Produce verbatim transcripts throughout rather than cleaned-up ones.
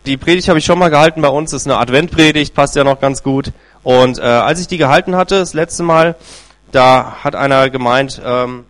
Die Predigt habe ich schon mal gehalten bei uns, das ist eine Adventpredigt, passt ja noch ganz gut. Und äh, als ich die gehalten hatte, das letzte Mal, da hat einer gemeint, ähm,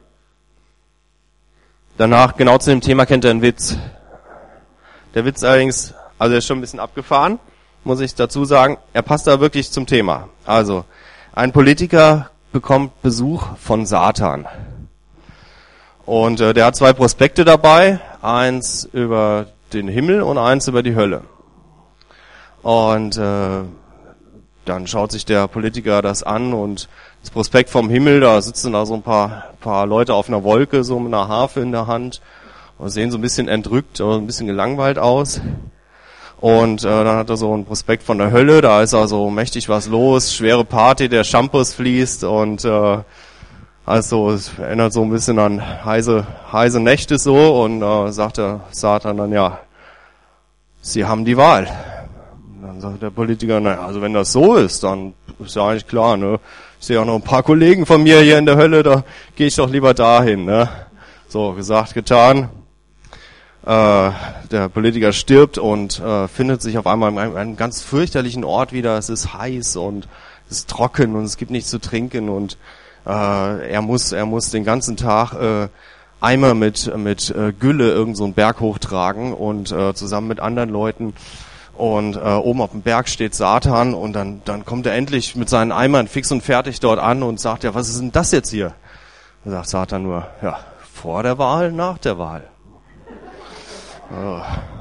danach genau zu dem Thema kennt er einen Witz. Der Witz allerdings, also er ist schon ein bisschen abgefahren, muss ich dazu sagen. Er passt da wirklich zum Thema. Also, ein Politiker bekommt Besuch von Satan. Und äh, der hat zwei Prospekte dabei, eins über den Himmel und eins über die Hölle. Und äh, dann schaut sich der Politiker das an und das Prospekt vom Himmel, da sitzen da so ein paar paar Leute auf einer Wolke, so mit einer Harfe in der Hand und sehen so ein bisschen entrückt oder ein bisschen gelangweilt aus. Und äh, dann hat er so ein Prospekt von der Hölle, da ist also mächtig was los, schwere Party, der Shampoos fließt und äh, also es erinnert so ein bisschen an heiße heiße Nächte so und äh, sagt der Satan dann, ja, Sie haben die Wahl. Und dann sagt der Politiker, naja, also wenn das so ist, dann ist ja eigentlich klar, ne? Ich sehe auch noch ein paar Kollegen von mir hier in der Hölle, da gehe ich doch lieber dahin, ne? So, gesagt, getan. Äh, der Politiker stirbt und äh, findet sich auf einmal in einem, einem ganz fürchterlichen Ort wieder. Es ist heiß und es ist trocken und es gibt nichts zu trinken und äh, er muss er muss den ganzen Tag äh, Eimer mit mit äh, Gülle irgend so einen Berg hochtragen und äh, zusammen mit anderen Leuten und äh, oben auf dem Berg steht Satan und dann dann kommt er endlich mit seinen Eimern fix und fertig dort an und sagt, ja, was ist denn das jetzt hier? Da sagt Satan nur, ja, vor der Wahl, nach der Wahl. Oh.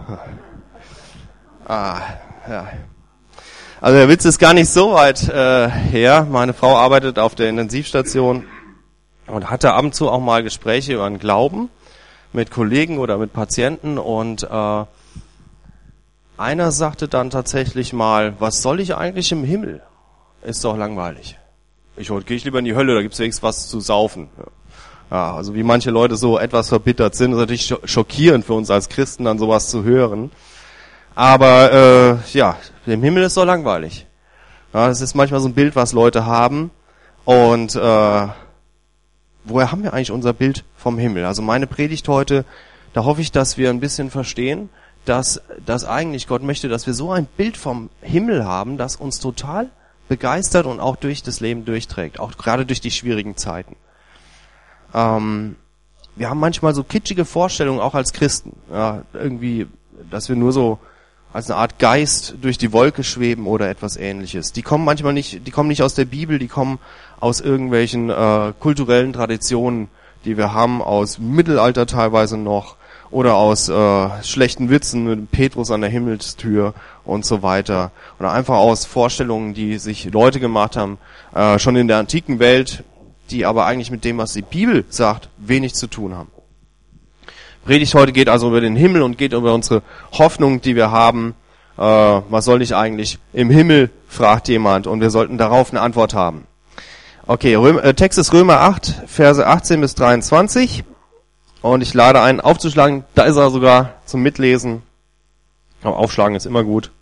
Ah, ja. Also der Witz ist gar nicht so weit äh, her. Meine Frau arbeitet auf der Intensivstation und hatte ab und zu auch mal Gespräche über den Glauben mit Kollegen oder mit Patienten und äh, einer sagte dann tatsächlich mal, was soll ich eigentlich im Himmel? Ist doch langweilig. Ich heute gehe ich lieber in die Hölle, da gibt's wenigstens was zu saufen. Ja, also wie manche Leute so etwas verbittert sind, ist natürlich schockierend für uns als Christen, dann sowas zu hören. Aber äh, ja, im Himmel ist doch langweilig. Ja, das ist manchmal so ein Bild, was Leute haben. Und äh, woher haben wir eigentlich unser Bild vom Himmel? Also meine Predigt heute, da hoffe ich, dass wir ein bisschen verstehen, dass, dass eigentlich Gott möchte, dass wir so ein Bild vom Himmel haben, das uns total begeistert und auch durch das Leben durchträgt, auch gerade durch die schwierigen Zeiten. Ähm, wir haben manchmal so kitschige Vorstellungen, auch als Christen, ja, irgendwie, dass wir nur so als eine Art Geist durch die Wolke schweben oder etwas Ähnliches. Die kommen manchmal nicht, die kommen nicht aus der Bibel, die kommen aus irgendwelchen äh, kulturellen Traditionen, die wir haben, aus Mittelalter teilweise noch oder aus äh, schlechten Witzen mit Petrus an der Himmelstür und so weiter. Oder einfach aus Vorstellungen, die sich Leute gemacht haben, äh, schon in der antiken Welt, die aber eigentlich mit dem, was die Bibel sagt, wenig zu tun haben. Predigt heute geht also über den Himmel und geht über unsere Hoffnung, die wir haben. Äh, was soll ich eigentlich im Himmel, fragt jemand, und wir sollten darauf eine Antwort haben. Okay, Römer, äh, Text ist Römer acht, Verse achtzehn bis dreiundzwanzig. Und ich lade ein, aufzuschlagen, da ist er sogar zum Mitlesen. Aber aufschlagen ist immer gut.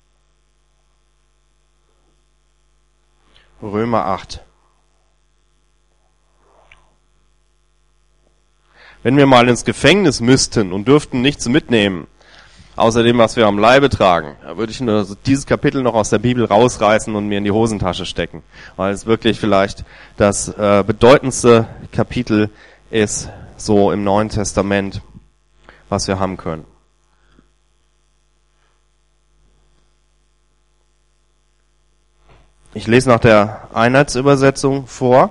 Römer acht. Wenn wir mal ins Gefängnis müssten und dürften nichts mitnehmen, außer dem, was wir am Leibe tragen, da würde ich nur dieses Kapitel noch aus der Bibel rausreißen und mir in die Hosentasche stecken, weil es wirklich vielleicht das äh, bedeutendste Kapitel ist, so im Neuen Testament, was wir haben können. Ich lese nach der Einheitsübersetzung vor.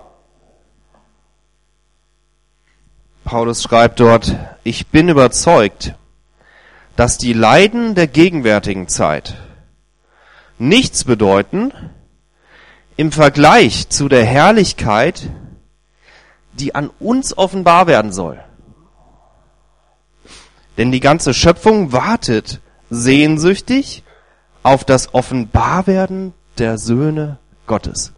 Paulus schreibt dort, ich bin überzeugt, dass die Leiden der gegenwärtigen Zeit nichts bedeuten im Vergleich zu der Herrlichkeit, die an uns offenbar werden soll. Denn die ganze Schöpfung wartet sehnsüchtig auf das Offenbarwerden der Söhne Gottes.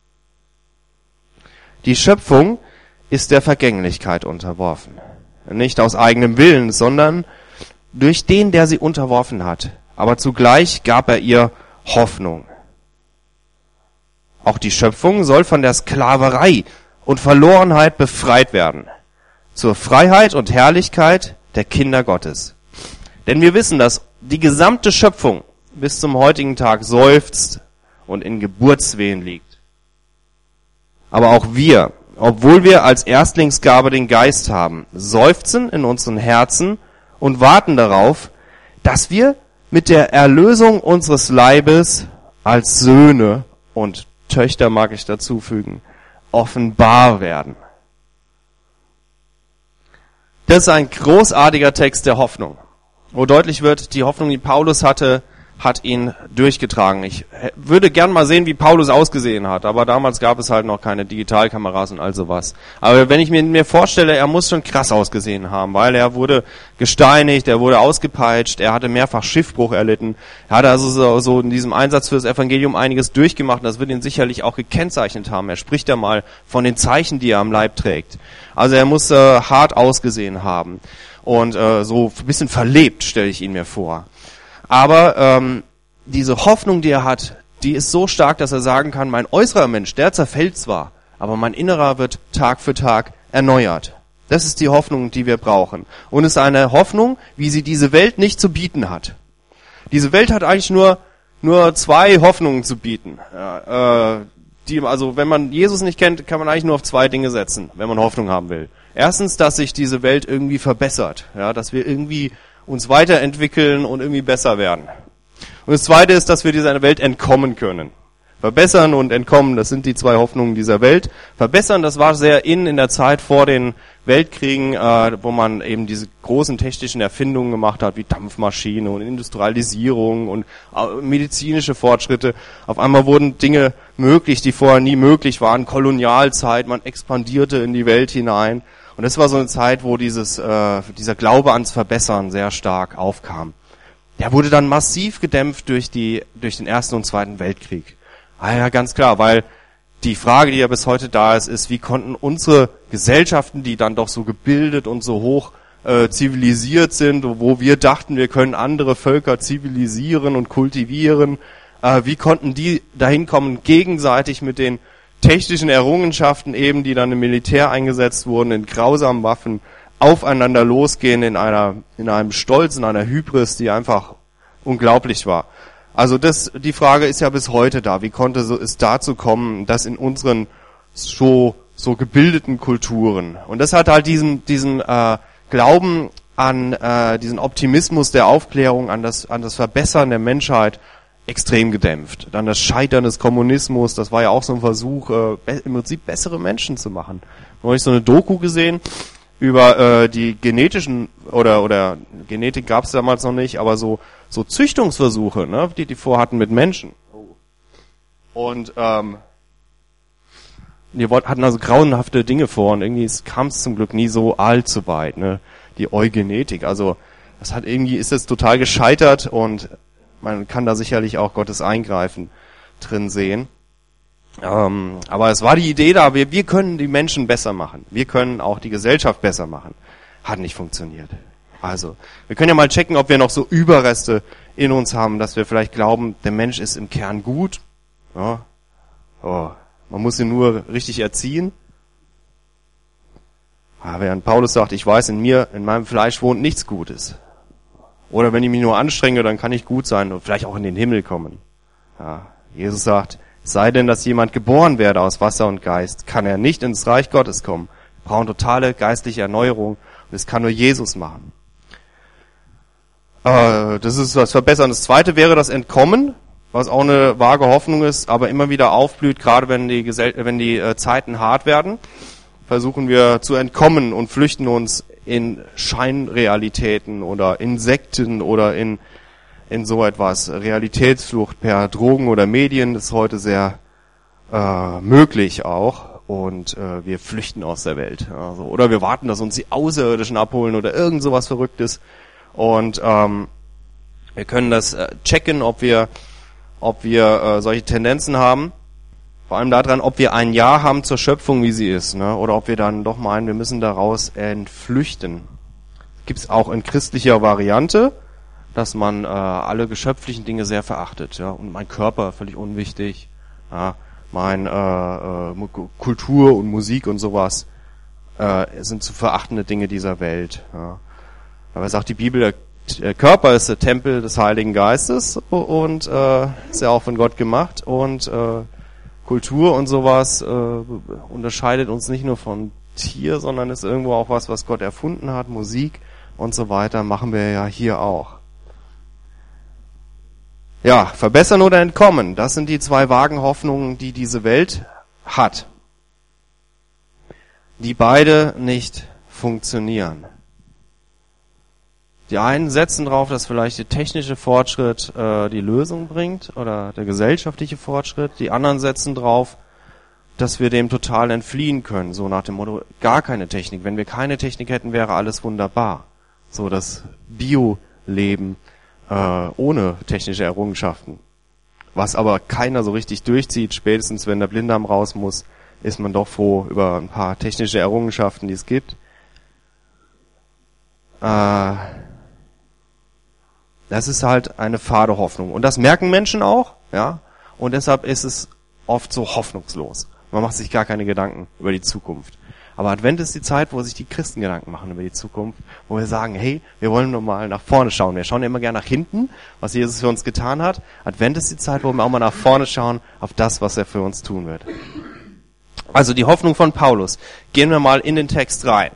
Die Schöpfung ist der Vergänglichkeit unterworfen. Nicht aus eigenem Willen, sondern durch den, der sie unterworfen hat. Aber zugleich gab er ihr Hoffnung. Auch die Schöpfung soll von der Sklaverei und Verlorenheit befreit werden, zur Freiheit und Herrlichkeit der Kinder Gottes. Denn wir wissen, dass die gesamte Schöpfung bis zum heutigen Tag seufzt und in Geburtswehen liegt. Aber auch wir, obwohl wir als Erstlingsgabe den Geist haben, seufzen in unseren Herzen und warten darauf, dass wir mit der Erlösung unseres Leibes als Söhne und Töchter, mag ich dazu fügen, offenbar werden. Das ist ein großartiger Text der Hoffnung, wo deutlich wird, die Hoffnung, die Paulus hatte, hat ihn durchgetragen. Ich würde gern mal sehen, wie Paulus ausgesehen hat, aber damals gab es halt noch keine Digitalkameras und all sowas. Aber wenn ich mir, mir vorstelle, er muss schon krass ausgesehen haben, weil er wurde gesteinigt, er wurde ausgepeitscht, er hatte mehrfach Schiffbruch erlitten, er hatte also so, so in diesem Einsatz für das Evangelium einiges durchgemacht, das wird ihn sicherlich auch gekennzeichnet haben. Er spricht ja mal von den Zeichen, die er am Leib trägt. Also er muss äh, hart ausgesehen haben und äh, so ein bisschen verlebt, stelle ich ihn mir vor. Aber ähm, diese Hoffnung, die er hat, die ist so stark, dass er sagen kann, mein äußerer Mensch, der zerfällt zwar, aber mein innerer wird Tag für Tag erneuert. Das ist die Hoffnung, die wir brauchen. Und es ist eine Hoffnung, wie sie diese Welt nicht zu bieten hat. Diese Welt hat eigentlich nur nur zwei Hoffnungen zu bieten. Ja, äh, die, also wenn man Jesus nicht kennt, kann man eigentlich nur auf zwei Dinge setzen, wenn man Hoffnung haben will. Erstens, dass sich diese Welt irgendwie verbessert, ja, dass wir irgendwie uns weiterentwickeln und irgendwie besser werden. Und das Zweite ist, dass wir dieser Welt entkommen können. Verbessern und entkommen, das sind die zwei Hoffnungen dieser Welt. Verbessern, das war sehr in in der Zeit vor den Weltkriegen, äh, wo man eben diese großen technischen Erfindungen gemacht hat, wie Dampfmaschine und Industrialisierung und äh, medizinische Fortschritte. Auf einmal wurden Dinge möglich, die vorher nie möglich waren. Kolonialzeit, man expandierte in die Welt hinein. Und das war so eine Zeit, wo dieses, äh, dieser Glaube ans Verbessern sehr stark aufkam. Der wurde dann massiv gedämpft durch die, durch den Ersten und Zweiten Weltkrieg. Ah ja, ganz klar, weil die Frage, die ja bis heute da ist, ist, wie konnten unsere Gesellschaften, die dann doch so gebildet und so hoch äh, zivilisiert sind, wo wir dachten, wir können andere Völker zivilisieren und kultivieren, äh, wie konnten die dahin kommen, gegenseitig mit den technischen Errungenschaften eben, die dann im Militär eingesetzt wurden, in grausamen Waffen, aufeinander losgehen in einer, in einem Stolz, in einer Hybris, die einfach unglaublich war. Also das, die Frage ist ja bis heute da. Wie konnte so, es dazu kommen, dass in unseren so, so gebildeten Kulturen, und das hat halt diesen, diesen, äh, Glauben an, äh, diesen Optimismus der Aufklärung, an das, an das Verbessern der Menschheit, extrem gedämpft. Dann das Scheitern des Kommunismus, das war ja auch so ein Versuch, äh, im Prinzip bessere Menschen zu machen. Da habe ich so eine Doku gesehen über äh, die genetischen, oder oder Genetik gab es damals noch nicht, aber so so Züchtungsversuche, ne, die die vorhatten mit Menschen. Und ähm, die hatten also grauenhafte Dinge vor und irgendwie kam es zum Glück nie so allzu weit, ne, die Eugenetik. Also das hat irgendwie, ist jetzt total gescheitert und man kann da sicherlich auch Gottes Eingreifen drin sehen. Ähm, aber es war die Idee da, wir, wir können die Menschen besser machen. Wir können auch die Gesellschaft besser machen. Hat nicht funktioniert. Also, wir können ja mal checken, ob wir noch so Überreste in uns haben, dass wir vielleicht glauben, der Mensch ist im Kern gut. Ja. Oh, man muss ihn nur richtig erziehen. Aber während Paulus sagt, ich weiß, in mir, in meinem Fleisch wohnt nichts Gutes. Oder wenn ich mich nur anstrenge, dann kann ich gut sein und vielleicht auch in den Himmel kommen. Ja, Jesus sagt, sei denn, dass jemand geboren werde aus Wasser und Geist, kann er nicht ins Reich Gottes kommen. Wir brauchen totale geistliche Erneuerung und das kann nur Jesus machen. Äh, das ist was Verbessern. Das Zweite wäre das Entkommen, was auch eine vage Hoffnung ist, aber immer wieder aufblüht, gerade wenn die, Gesell- wenn die äh, Zeiten hart werden. Versuchen wir zu entkommen und flüchten uns in Scheinrealitäten oder in Sekten oder in in so etwas. Realitätsflucht per Drogen oder Medien ist heute sehr äh, möglich auch und äh, wir flüchten aus der Welt. Also, oder wir warten, dass uns die Außerirdischen abholen oder irgend sowas Verrücktes und ähm, wir können das äh, checken, ob wir ob wir äh, solche Tendenzen haben. Vor allem daran, ob wir ein Ja haben zur Schöpfung, wie sie ist, ne? Oder ob wir dann doch meinen, wir müssen daraus entflüchten. Gibt es auch in christlicher Variante, dass man äh, alle geschöpflichen Dinge sehr verachtet, ja, und mein Körper völlig unwichtig, ja, mein äh, äh, Kultur und Musik und sowas äh, sind zu verachtende Dinge dieser Welt. Ja. Aber sagt die Bibel, der Körper ist der Tempel des Heiligen Geistes und äh, ist ja auch von Gott gemacht und äh, Kultur und sowas äh, unterscheidet uns nicht nur von Tier, sondern ist irgendwo auch was, was Gott erfunden hat, Musik und so weiter, machen wir ja hier auch. Ja, verbessern oder entkommen, das sind die zwei vagen Hoffnungen, die diese Welt hat, die beide nicht funktionieren. Die einen setzen darauf, dass vielleicht der technische Fortschritt äh, die Lösung bringt oder der gesellschaftliche Fortschritt. Die anderen setzen darauf, dass wir dem total entfliehen können. So nach dem Motto, gar keine Technik. Wenn wir keine Technik hätten, wäre alles wunderbar. So das Bio-Leben äh, ohne technische Errungenschaften. Was aber keiner so richtig durchzieht. Spätestens, wenn der Blinddarm raus muss, ist man doch froh über ein paar technische Errungenschaften, die es gibt. Äh... Das ist halt eine fade Hoffnung. Und das merken Menschen auch, ja. Und deshalb ist es oft so hoffnungslos. Man macht sich gar keine Gedanken über die Zukunft. Aber Advent ist die Zeit, wo sich die Christen Gedanken machen über die Zukunft, wo wir sagen, hey, wir wollen nur mal nach vorne schauen. Wir schauen immer gerne nach hinten, was Jesus für uns getan hat. Advent ist die Zeit, wo wir auch mal nach vorne schauen, auf das, was er für uns tun wird. Also die Hoffnung von Paulus. Gehen wir mal in den Text rein.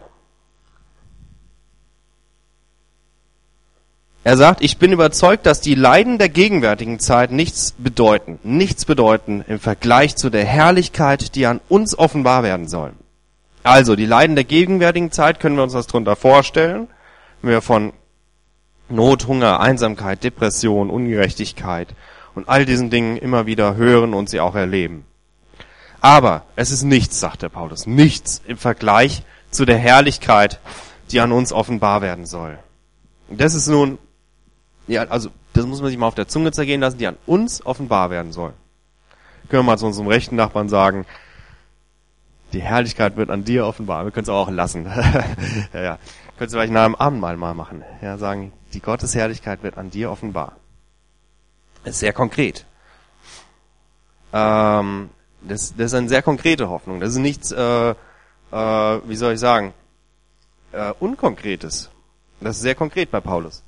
Er sagt, ich bin überzeugt, dass die Leiden der gegenwärtigen Zeit nichts bedeuten, nichts bedeuten im Vergleich zu der Herrlichkeit, die an uns offenbar werden soll. Also, die Leiden der gegenwärtigen Zeit, können wir uns das drunter vorstellen, wenn wir von Not, Hunger, Einsamkeit, Depression, Ungerechtigkeit und all diesen Dingen immer wieder hören und sie auch erleben. Aber es ist nichts, sagt der Paulus, nichts im Vergleich zu der Herrlichkeit, die an uns offenbar werden soll. Das ist nun Ja, also das muss man sich mal auf der Zunge zergehen lassen, die an uns offenbar werden soll. Können wir mal zu unserem rechten Nachbarn sagen, die Herrlichkeit wird an dir offenbar. Wir können es auch lassen. ja, ja. Können Sie vielleicht nach dem Abendmahl mal machen. Ja, sagen, die Gottesherrlichkeit wird an dir offenbar. Das ist sehr konkret. Ähm, das, das ist eine sehr konkrete Hoffnung. Das ist nichts, äh, äh, wie soll ich sagen, äh, Unkonkretes. Das ist sehr konkret bei Paulus.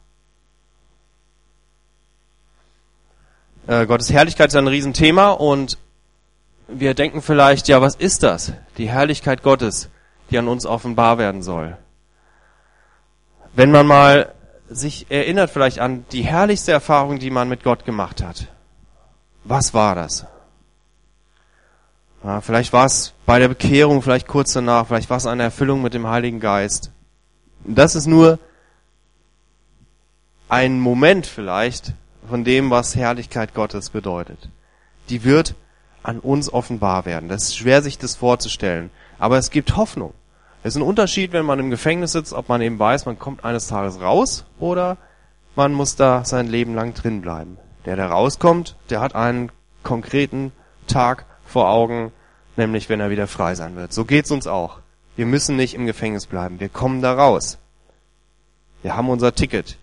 Äh, Gottes Herrlichkeit ist ein Riesenthema und wir denken vielleicht, ja, was ist das? Die Herrlichkeit Gottes, die an uns offenbar werden soll. Wenn man mal sich erinnert vielleicht an die herrlichste Erfahrung, die man mit Gott gemacht hat. Was war das? Ja, vielleicht war es bei der Bekehrung, vielleicht kurz danach, vielleicht war es eine Erfüllung mit dem Heiligen Geist. Das ist nur ein Moment vielleicht von dem, was Herrlichkeit Gottes bedeutet. Die wird an uns offenbar werden. Das ist schwer, sich das vorzustellen. Aber es gibt Hoffnung. Es ist ein Unterschied, wenn man im Gefängnis sitzt, ob man eben weiß, man kommt eines Tages raus oder man muss da sein Leben lang drin bleiben. Der, der rauskommt, der hat einen konkreten Tag vor Augen, nämlich wenn er wieder frei sein wird. So geht's uns auch. Wir müssen nicht im Gefängnis bleiben. Wir kommen da raus. Wir haben unser Ticket.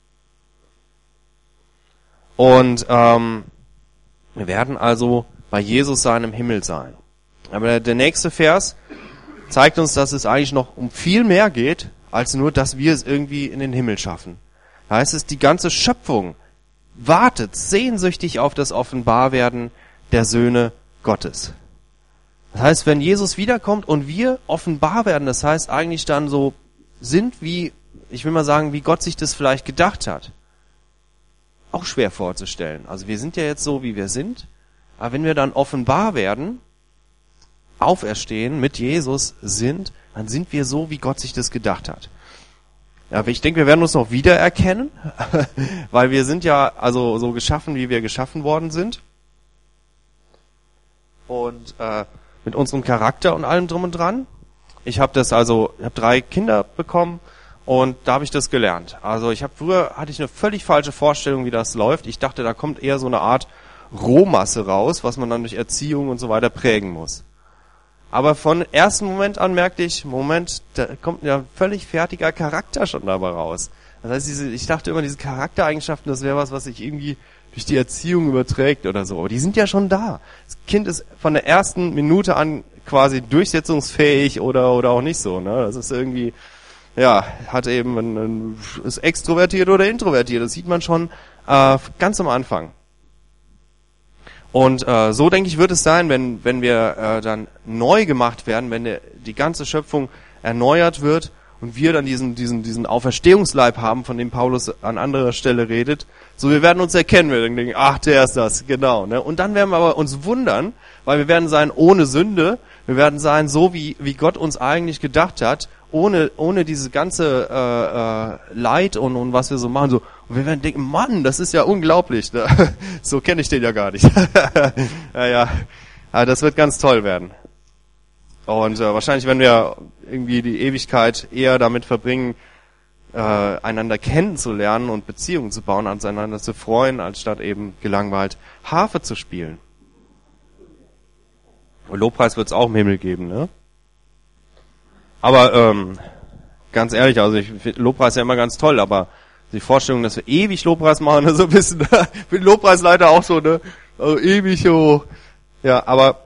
Und ähm, wir werden also bei Jesus sein im Himmel sein. Aber der, der nächste Vers zeigt uns, dass es eigentlich noch um viel mehr geht, als nur, dass wir es irgendwie in den Himmel schaffen. Da heißt es, die ganze Schöpfung wartet sehnsüchtig auf das Offenbarwerden der Söhne Gottes. Das heißt, wenn Jesus wiederkommt und wir offenbar werden, das heißt eigentlich dann so sind wie, ich will mal sagen, wie Gott sich das vielleicht gedacht hat. Auch schwer vorzustellen. Also wir sind ja jetzt so, wie wir sind, aber wenn wir dann offenbar werden, auferstehen, mit Jesus sind, dann sind wir so, wie Gott sich das gedacht hat. Ja, ich denke, wir werden uns noch wiedererkennen, weil wir sind ja also so geschaffen, wie wir geschaffen worden sind. Und äh, mit unserem Charakter und allem drum und dran. Ich habe das also, ich habe drei Kinder bekommen und da habe ich das gelernt. Also ich habe früher hatte ich eine völlig falsche Vorstellung, wie das läuft. Ich dachte, da kommt eher so eine Art Rohmasse raus, was man dann durch Erziehung und so weiter prägen muss. Aber von ersten Moment an merkte ich, Moment, da kommt ja völlig fertiger Charakter schon dabei raus. Das heißt, diese, ich dachte immer, diese Charaktereigenschaften, das wäre was, was sich irgendwie durch die Erziehung überträgt oder so. Aber die sind ja schon da. Das Kind ist von der ersten Minute an quasi durchsetzungsfähig oder oder auch nicht so. Ne? Das ist irgendwie, ja, hat eben ein, ein, ist extrovertiert oder introvertiert. Das sieht man schon äh, ganz am Anfang. Und äh, so, denke ich, wird es sein, wenn wenn wir äh, dann neu gemacht werden, wenn der, die ganze Schöpfung erneuert wird und wir dann diesen diesen diesen Auferstehungsleib haben, von dem Paulus an anderer Stelle redet. So, wir werden uns erkennen, wir denken, ach, der ist das, genau. Ne? Und dann werden wir aber uns wundern, weil wir werden sein ohne Sünde, wir werden sein so, wie wie Gott uns eigentlich gedacht hat, ohne ohne diese ganze äh, äh, Leid und und was wir so machen, so. Und wir werden denken, Mann, das ist ja unglaublich. Ne? So kenne ich den ja gar nicht. ja, ja, ja, das wird ganz toll werden. Und äh, wahrscheinlich werden wir irgendwie die Ewigkeit eher damit verbringen, äh, einander kennenzulernen und Beziehungen zu bauen, als einander zu freuen, anstatt eben gelangweilt Harfe zu spielen. Und Lobpreis wird es auch im Himmel geben, ne? Aber ähm, ganz ehrlich, also ich finde Lobpreis ja immer ganz toll, aber die Vorstellung, dass wir ewig Lobpreis machen, ne, so ein bisschen, ich bin Lobpreisleiter auch so, ne, also ewig so, ja, aber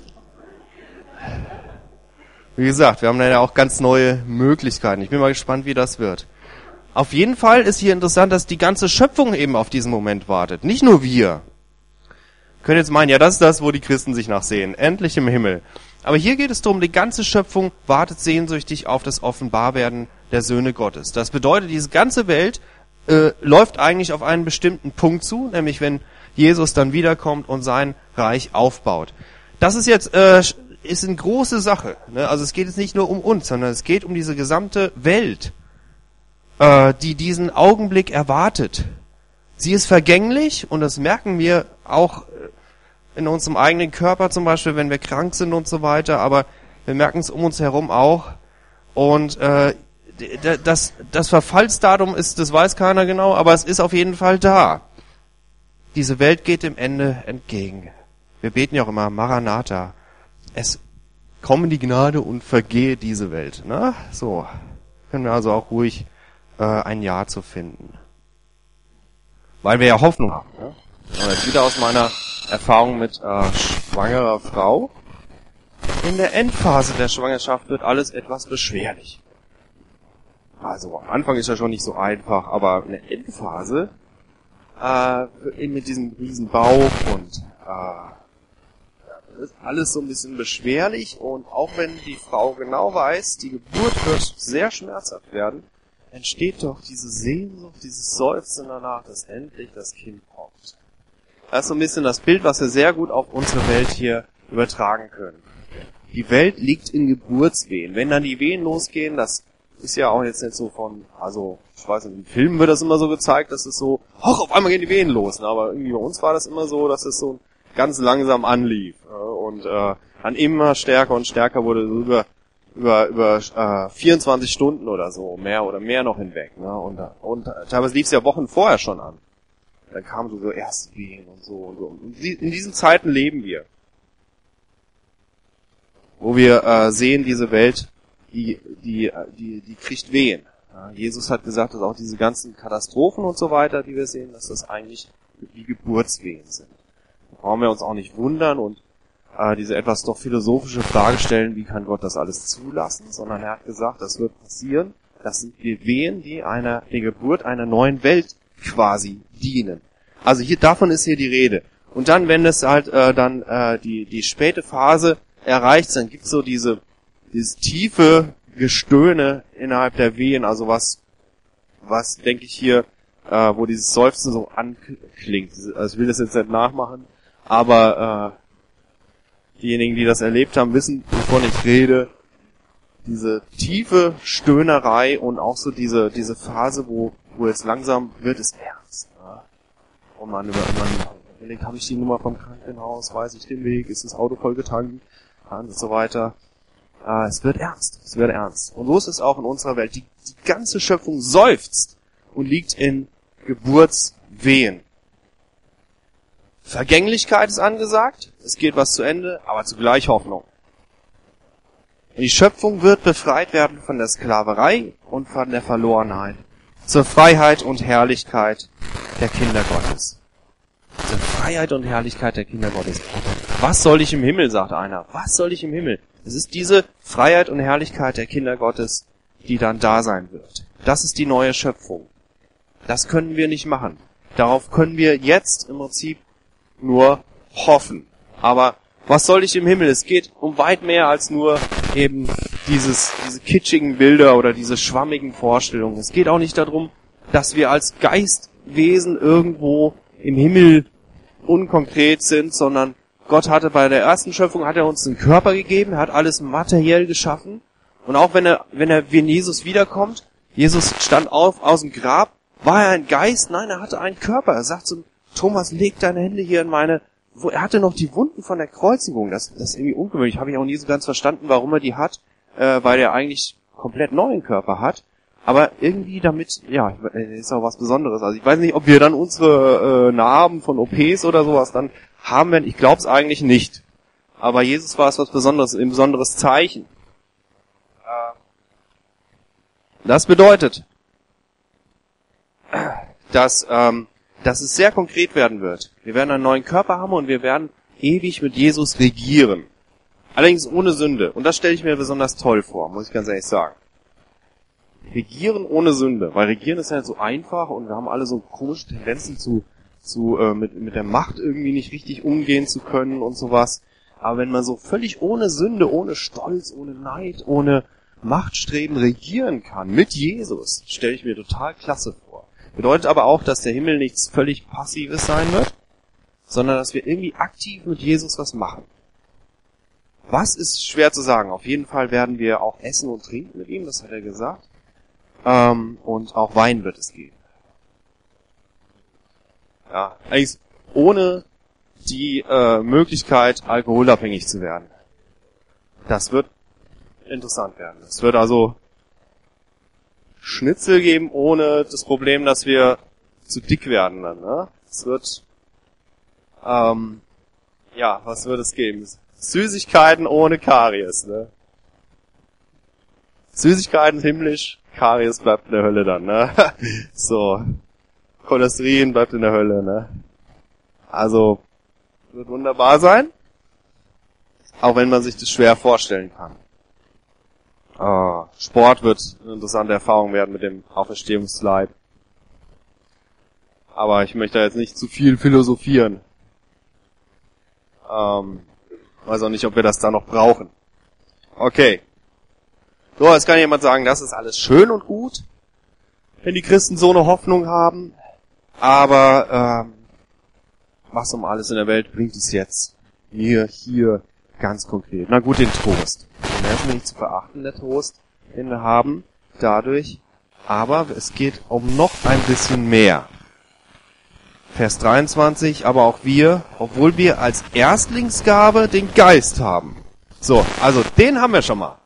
wie gesagt, wir haben dann ja auch ganz neue Möglichkeiten. Ich bin mal gespannt, wie das wird. Auf jeden Fall ist hier interessant, dass die ganze Schöpfung eben auf diesen Moment wartet, nicht nur wir. Könnt jetzt meinen, ja, das ist das, wo die Christen sich nachsehen, endlich im Himmel. Aber hier geht es darum, die ganze Schöpfung wartet sehnsüchtig auf das Offenbarwerden der Söhne Gottes. Das bedeutet, diese ganze Welt äh, läuft eigentlich auf einen bestimmten Punkt zu, nämlich wenn Jesus dann wiederkommt und sein Reich aufbaut. Das ist jetzt äh, ist eine große Sache. Ne? Also es geht jetzt nicht nur um uns, sondern es geht um diese gesamte Welt, äh, die diesen Augenblick erwartet. Sie ist vergänglich und das merken wir auch in unserem eigenen Körper zum Beispiel, wenn wir krank sind und so weiter, aber wir merken es um uns herum auch. Und äh, das, das Verfallsdatum ist, das weiß keiner genau, aber es ist auf jeden Fall da. Diese Welt geht dem Ende entgegen. Wir beten ja auch immer, Maranatha. Es komme die Gnade und vergehe diese Welt. Ne? So können wir also auch ruhig äh, ein Ja zu finden. Weil wir ja Hoffnung haben. Ne? Und jetzt wieder aus meiner Erfahrung mit äh, schwangerer Frau. In der Endphase der Schwangerschaft wird alles etwas beschwerlich. Also am Anfang ist ja schon nicht so einfach, aber in der Endphase äh, mit diesem riesen Bauch und äh, ist alles so ein bisschen beschwerlich und auch wenn die Frau genau weiß, die Geburt wird sehr schmerzhaft werden, entsteht doch diese Sehnsucht, dieses Seufzen danach, dass endlich das Kind kommt. Das ist so ein bisschen das Bild, was wir sehr gut auf unsere Welt hier übertragen können. Die Welt liegt in Geburtswehen. Wenn dann die Wehen losgehen, das ist ja auch jetzt nicht so von, also ich weiß nicht, in Filmen wird das immer so gezeigt, dass es so, hoch, auf einmal gehen die Wehen los. Aber irgendwie bei uns war das immer so, dass es so ganz langsam anlief und äh, dann immer stärker und stärker wurde, so über über über äh, vierundzwanzig Stunden oder so, mehr oder mehr noch hinweg. Ne? Und, und teilweise lief es ja Wochen vorher schon an. Dann kamen so, so erste Wehen und so und so. Und in diesen Zeiten leben wir. Wo wir äh, sehen, diese Welt, die die die die kriegt Wehen. Ja, Jesus hat gesagt, dass auch diese ganzen Katastrophen und so weiter, die wir sehen, dass das eigentlich wie Geburtswehen sind. Da brauchen wir uns auch nicht wundern und äh, diese etwas doch philosophische Frage stellen, wie kann Gott das alles zulassen, sondern er hat gesagt, das wird passieren. Das sind die Wehen, die einer der Geburt einer neuen Welt quasi dienen. Also hier davon ist hier die Rede. Und dann, wenn es halt äh, dann äh, die die späte Phase erreicht, dann gibt's so diese dieses tiefe Gestöhne innerhalb der Wehen, also was was denke ich hier, äh, wo dieses Seufzen so anklingt. Also ich will das jetzt nicht nachmachen, aber äh, diejenigen, die das erlebt haben, wissen, wovon ich rede. Diese tiefe Stöhnerei und auch so diese diese Phase, wo wo jetzt langsam wird es ernst. Ja? Und man über man überlegt, habe ich die Nummer vom Krankenhaus, weiß ich den Weg, ist das Auto voll getankt und so weiter. Äh, es wird ernst, es wird ernst. Und so ist es auch in unserer Welt. Die, die ganze Schöpfung seufzt und liegt in Geburtswehen. Vergänglichkeit ist angesagt, es geht was zu Ende, aber zugleich Hoffnung. Und die Schöpfung wird befreit werden von der Sklaverei und von der Verlorenheit zur Freiheit und Herrlichkeit der Kinder Gottes. Zur Freiheit und Herrlichkeit der Kinder Gottes. Was soll ich im Himmel, sagt einer. Was soll ich im Himmel? Es ist diese Freiheit und Herrlichkeit der Kinder Gottes, die dann da sein wird. Das ist die neue Schöpfung. Das können wir nicht machen. Darauf können wir jetzt im Prinzip nur hoffen. Aber was soll ich im Himmel? Es geht um weit mehr als nur eben dieses, diese kitschigen Bilder oder diese schwammigen Vorstellungen. Es geht auch nicht darum, dass wir als Geistwesen irgendwo im Himmel unkonkret sind, sondern Gott hatte bei der ersten Schöpfung, hat er uns einen Körper gegeben, er hat alles materiell geschaffen. Und auch wenn er, wenn er, wenn Jesus wiederkommt, Jesus stand auf aus dem Grab, war er ein Geist? Nein, er hatte einen Körper. Er sagt zum Thomas, leg deine Hände hier in meine, wo, er hatte noch die Wunden von der Kreuzigung. Das, das ist irgendwie ungewöhnlich. Habe ich auch nie so ganz verstanden, warum er die hat, äh, weil er eigentlich komplett neuen Körper hat. Aber irgendwie damit, ja, ist auch was Besonderes. Also ich weiß nicht, ob wir dann unsere äh, Narben von O Ps oder sowas dann haben werden. Ich glaube es eigentlich nicht. Aber Jesus war es was Besonderes, ein besonderes Zeichen. Das bedeutet, dass, ähm, dass es sehr konkret werden wird. Wir werden einen neuen Körper haben und wir werden ewig mit Jesus regieren. Allerdings ohne Sünde. Und das stelle ich mir besonders toll vor, muss ich ganz ehrlich sagen. Regieren ohne Sünde. Weil regieren ist ja so einfach und wir haben alle so komische Tendenzen zu, zu äh, mit, mit der Macht irgendwie nicht richtig umgehen zu können und sowas. Aber wenn man so völlig ohne Sünde, ohne Stolz, ohne Neid, ohne Machtstreben regieren kann mit Jesus, stelle ich mir total klasse vor. Bedeutet aber auch, dass der Himmel nichts völlig Passives sein wird, sondern dass wir irgendwie aktiv mit Jesus was machen. Was ist schwer zu sagen. Auf jeden Fall werden wir auch essen und trinken mit ihm, das hat er gesagt. Ähm, und auch Wein wird es geben. Ja, eigentlich ohne die äh, Möglichkeit, alkoholabhängig zu werden. Das wird interessant werden. Es wird also Schnitzel geben, ohne das Problem, dass wir zu dick werden dann. Ne? Es wird, ähm, ja, was wird es geben? Süßigkeiten ohne Karies. Ne? Süßigkeiten himmlisch, Karies bleibt in der Hölle dann. Ne? So, Cholesterin bleibt in der Hölle. Ne? Also, wird wunderbar sein, auch wenn man sich das schwer vorstellen kann. Ah, Sport wird eine interessante Erfahrung werden mit dem Auferstehungsleib. Aber ich möchte da jetzt nicht zu viel philosophieren. Ähm, weiß auch nicht, ob wir das da noch brauchen. Okay. So, jetzt kann jemand sagen, das ist alles schön und gut, wenn die Christen so eine Hoffnung haben. Aber ähm, was um alles in der Welt bringt es jetzt? Hier, hier, ganz konkret. Na gut, den Trost. Der ist nicht zu verachten, der Trost, den wir haben, dadurch. Aber es geht um noch ein bisschen mehr. Vers dreiundzwanzig, aber auch wir, obwohl wir als Erstlingsgabe den Geist haben. So, also den haben wir schon mal.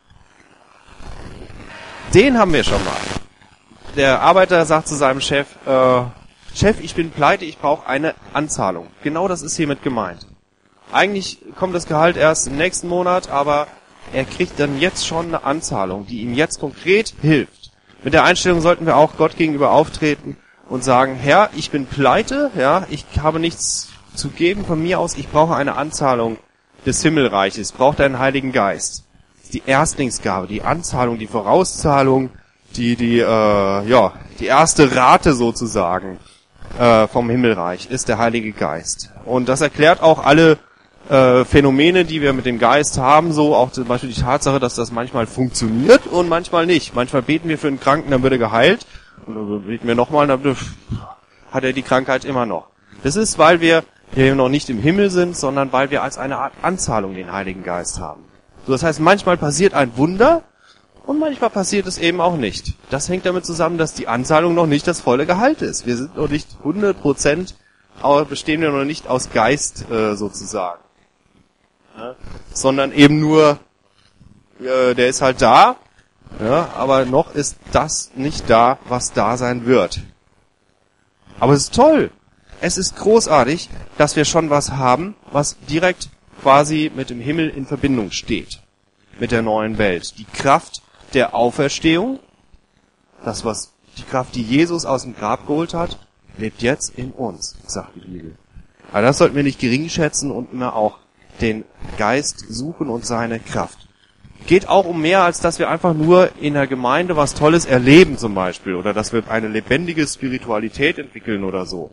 Den haben wir schon mal. Der Arbeiter sagt zu seinem Chef, äh, Chef, ich bin pleite, ich brauche eine Anzahlung. Genau das ist hiermit gemeint. Eigentlich kommt das Gehalt erst im nächsten Monat, aber er kriegt dann jetzt schon eine Anzahlung, die ihm jetzt konkret hilft. Mit der Einstellung sollten wir auch Gott gegenüber auftreten und sagen, Herr, ich bin pleite, ja, ich habe nichts zu geben von mir aus, ich brauche eine Anzahlung des Himmelreiches, ich brauche deinen Heiligen Geist. Das ist die Erstlingsgabe, die Anzahlung, die Vorauszahlung, die, die, äh, ja, die erste Rate sozusagen äh, vom Himmelreich ist der Heilige Geist. Und das erklärt auch alle äh, Phänomene, die wir mit dem Geist haben, so auch zum Beispiel die Tatsache, dass das manchmal funktioniert und manchmal nicht. Manchmal beten wir für einen Kranken, dann wird er geheilt. Und dann beten wir nochmal, dann hat er die Krankheit immer noch. Das ist, weil wir hier noch nicht im Himmel sind, sondern weil wir als eine Art Anzahlung den Heiligen Geist haben. So, das heißt, manchmal passiert ein Wunder und manchmal passiert es eben auch nicht. Das hängt damit zusammen, dass die Anzahlung noch nicht das volle Gehalt ist. Wir sind noch nicht hundert Prozent, aber bestehen wir noch nicht aus Geist äh, sozusagen. Ja, sondern eben nur, äh, der ist halt da, ja, aber noch ist das nicht da, was da sein wird. Aber es ist toll. Es ist großartig, dass wir schon was haben, was direkt quasi mit dem Himmel in Verbindung steht. Mit der neuen Welt. Die Kraft der Auferstehung, das was, die Kraft, die Jesus aus dem Grab geholt hat, lebt jetzt in uns, sagt die Bibel. Aber das sollten wir nicht gering schätzen und immer auch den Geist suchen und seine Kraft. geht auch um mehr, als dass wir einfach nur in der Gemeinde was Tolles erleben zum Beispiel oder dass wir eine lebendige Spiritualität entwickeln oder so.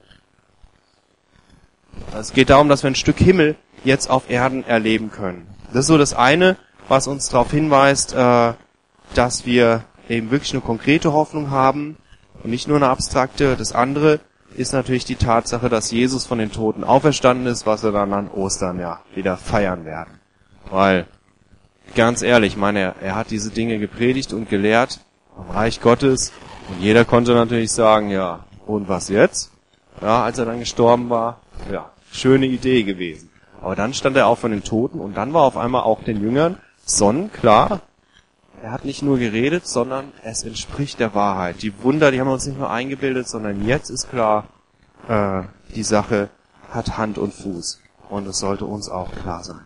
Es geht darum, dass wir ein Stück Himmel jetzt auf Erden erleben können. Das ist so das eine, was uns darauf hinweist, äh, dass wir eben wirklich eine konkrete Hoffnung haben und nicht nur eine abstrakte. Das andere ist natürlich die Tatsache, dass Jesus von den Toten auferstanden ist, was wir dann an Ostern ja wieder feiern werden. Weil, ganz ehrlich, ich meine, er, er hat diese Dinge gepredigt und gelehrt am Reich Gottes und jeder konnte natürlich sagen, ja, und was jetzt? Ja, als er dann gestorben war, ja, schöne Idee gewesen. Aber dann stand er auf von den Toten und dann war auf einmal auch den Jüngern sonnenklar, er hat nicht nur geredet, sondern es entspricht der Wahrheit. Die Wunder, die haben wir uns nicht nur eingebildet, sondern jetzt ist klar, äh, die Sache hat Hand und Fuß. Und es sollte uns auch klar sein.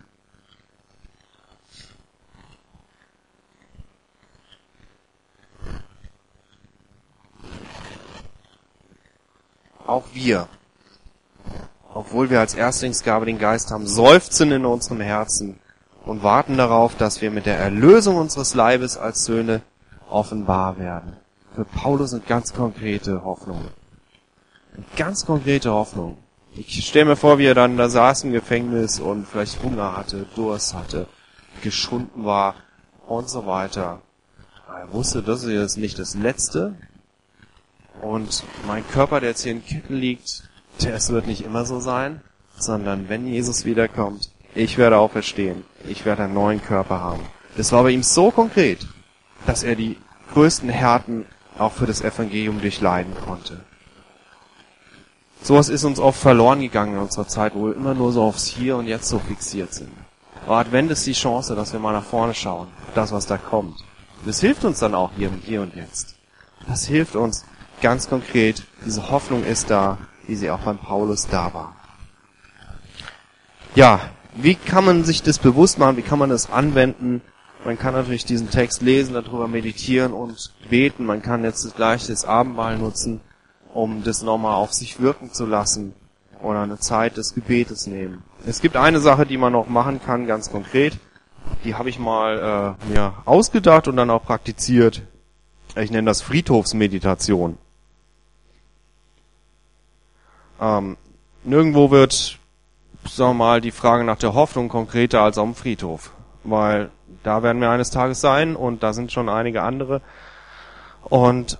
Auch wir, obwohl wir als Erstlingsgabe den Geist haben, seufzen in unserem Herzen und warten darauf, dass wir mit der Erlösung unseres Leibes als Söhne offenbar werden. Für Paulus eine ganz konkrete Hoffnung. Eine ganz konkrete Hoffnung. Ich stelle mir vor, wie er dann da saß im Gefängnis und vielleicht Hunger hatte, Durst hatte, geschunden war und so weiter. Er wusste, das ist jetzt nicht das Letzte. Und mein Körper, der jetzt hier in Ketten liegt, das wird nicht immer so sein, sondern wenn Jesus wiederkommt, ich werde auferstehen, ich werde einen neuen Körper haben. Das war bei ihm so konkret, dass er die größten Härten auch für das Evangelium durchleiden konnte. Sowas ist uns oft verloren gegangen in unserer Zeit, wo wir immer nur so aufs Hier und Jetzt so fixiert sind. Aber Advent ist die Chance, dass wir mal nach vorne schauen, das, was da kommt. Das hilft uns dann auch hier im Hier und Jetzt. Das hilft uns ganz konkret. Diese Hoffnung ist da, wie sie auch beim Paulus da war. Ja, wie kann man sich das bewusst machen? Wie kann man das anwenden? Man kann natürlich diesen Text lesen, darüber meditieren und beten. Man kann jetzt gleich das Abendmahl nutzen, um das nochmal auf sich wirken zu lassen oder eine Zeit des Gebetes nehmen. Es gibt eine Sache, die man noch machen kann, ganz konkret. Die habe ich mal äh, mir ausgedacht und dann auch praktiziert. Ich nenne das Friedhofsmeditation. Ähm, nirgendwo wird, sagen wir mal, die Frage nach der Hoffnung konkreter als am Friedhof. Weil da werden wir eines Tages sein und da sind schon einige andere. Und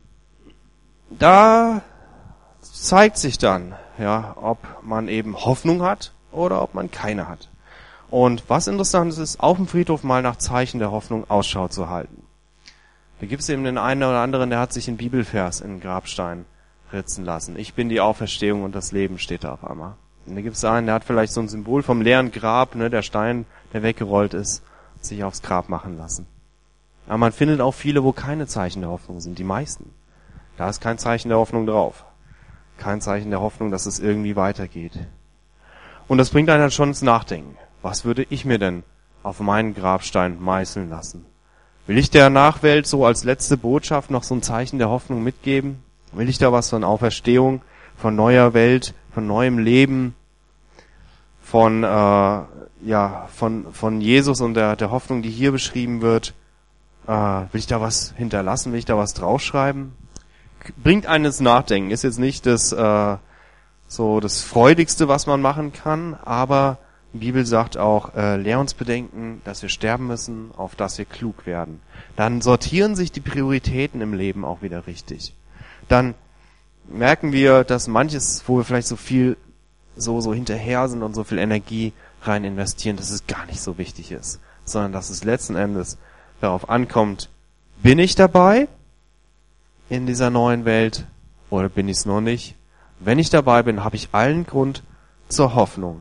da zeigt sich dann, ja, ob man eben Hoffnung hat oder ob man keine hat. Und was interessant ist, ist, auf dem Friedhof mal nach Zeichen der Hoffnung Ausschau zu halten. Da gibt es eben den einen oder anderen, der hat sich einen Bibelvers in den Grabstein ritzen lassen. Ich bin die Auferstehung und das Leben, steht da auf einmal. Und da gibt es einen, der hat vielleicht so ein Symbol vom leeren Grab, ne, der Stein, der weggerollt ist, sich aufs Grab machen lassen. Aber man findet auch viele, wo keine Zeichen der Hoffnung sind, die meisten. Da ist kein Zeichen der Hoffnung drauf. Kein Zeichen der Hoffnung, dass es irgendwie weitergeht. Und das bringt einen dann schon ins Nachdenken. Was würde ich mir denn auf meinen Grabstein meißeln lassen? Will ich der Nachwelt so als letzte Botschaft noch so ein Zeichen der Hoffnung mitgeben? Will ich da was von Auferstehung, von neuer Welt, von neuem Leben, von äh, ja von von Jesus und der der Hoffnung, die hier beschrieben wird? Äh, will ich da was hinterlassen? Will ich da was draufschreiben? Bringt einen ins Nachdenken. Ist jetzt nicht das äh, so das Freudigste, was man machen kann, aber die Bibel sagt auch, äh, lehr uns bedenken, dass wir sterben müssen, auf dass wir klug werden. Dann sortieren sich die Prioritäten im Leben auch wieder richtig. Dann merken wir, dass manches, wo wir vielleicht so viel so so hinterher sind und so viel Energie rein investieren, dass es gar nicht so wichtig ist, sondern dass es letzten Endes darauf ankommt, bin ich dabei in dieser neuen Welt oder bin ich es noch nicht? Wenn ich dabei bin, habe ich allen Grund zur Hoffnung.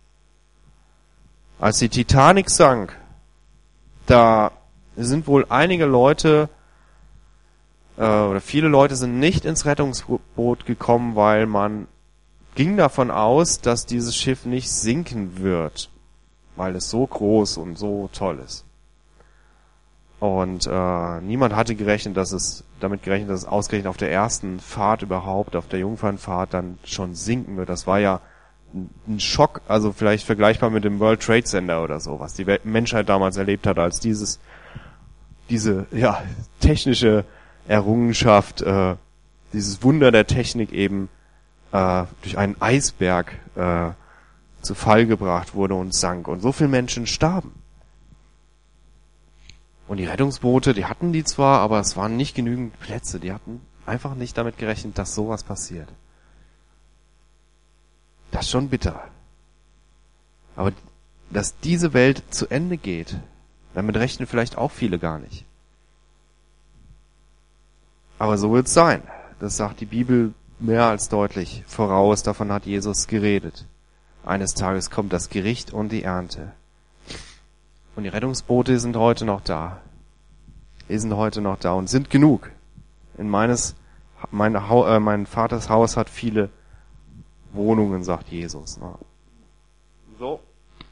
Als die Titanic sank, da sind wohl einige Leute äh, oder viele Leute sind nicht ins Rettungsboot gekommen, weil man ging davon aus, dass dieses Schiff nicht sinken wird, weil es so groß und so toll ist. Und äh, niemand hatte gerechnet, dass es damit gerechnet, dass es ausgerechnet auf der ersten Fahrt überhaupt, auf der Jungfernfahrt dann schon sinken wird. Das war ja ein Schock, also vielleicht vergleichbar mit dem World Trade Center oder so, was die Welt, Menschheit damals erlebt hat, als dieses, diese, ja, technische Errungenschaft, äh, dieses Wunder der Technik eben äh, durch einen Eisberg äh, zu Fall gebracht wurde und sank. Und so viele Menschen starben. Und die Rettungsboote, die hatten die zwar, aber es waren nicht genügend Plätze. Die hatten einfach nicht damit gerechnet, dass sowas passiert. Das ist schon bitter. Aber dass diese Welt zu Ende geht, damit rechnen vielleicht auch viele gar nicht. Aber so wird's sein. Das sagt die Bibel mehr als deutlich voraus. Davon hat Jesus geredet. Eines Tages kommt das Gericht und die Ernte. Und die Rettungsboote sind heute noch da. Die sind heute noch da und sind genug. In meines, mein, ha äh, mein Vaters Haus hat viele Wohnungen, sagt Jesus. Na. So.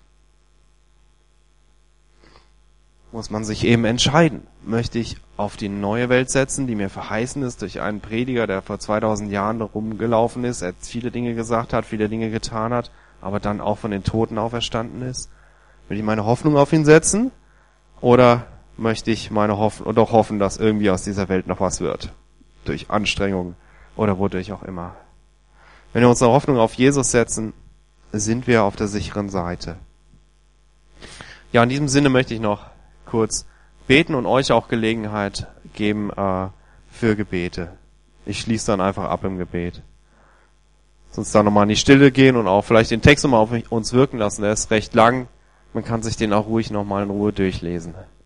Muss man sich eben entscheiden. Möchte ich auf die neue Welt setzen, die mir verheißen ist durch einen Prediger, der vor zweitausend Jahren rumgelaufen ist, er viele Dinge gesagt hat, viele Dinge getan hat, aber dann auch von den Toten auferstanden ist? Will ich meine Hoffnung auf ihn setzen? Oder möchte ich meine Hoffnung, doch hoffen, dass irgendwie aus dieser Welt noch was wird? Durch Anstrengung oder wodurch auch immer. Wenn wir unsere Hoffnung auf Jesus setzen, sind wir auf der sicheren Seite. Ja, in diesem Sinne möchte ich noch kurz beten und euch auch Gelegenheit geben äh, für Gebete. Ich schließe dann einfach ab im Gebet. Sonst dann nochmal in die Stille gehen und auch vielleicht den Text nochmal auf uns wirken lassen. Der ist recht lang. Man kann sich den auch ruhig nochmal in Ruhe durchlesen.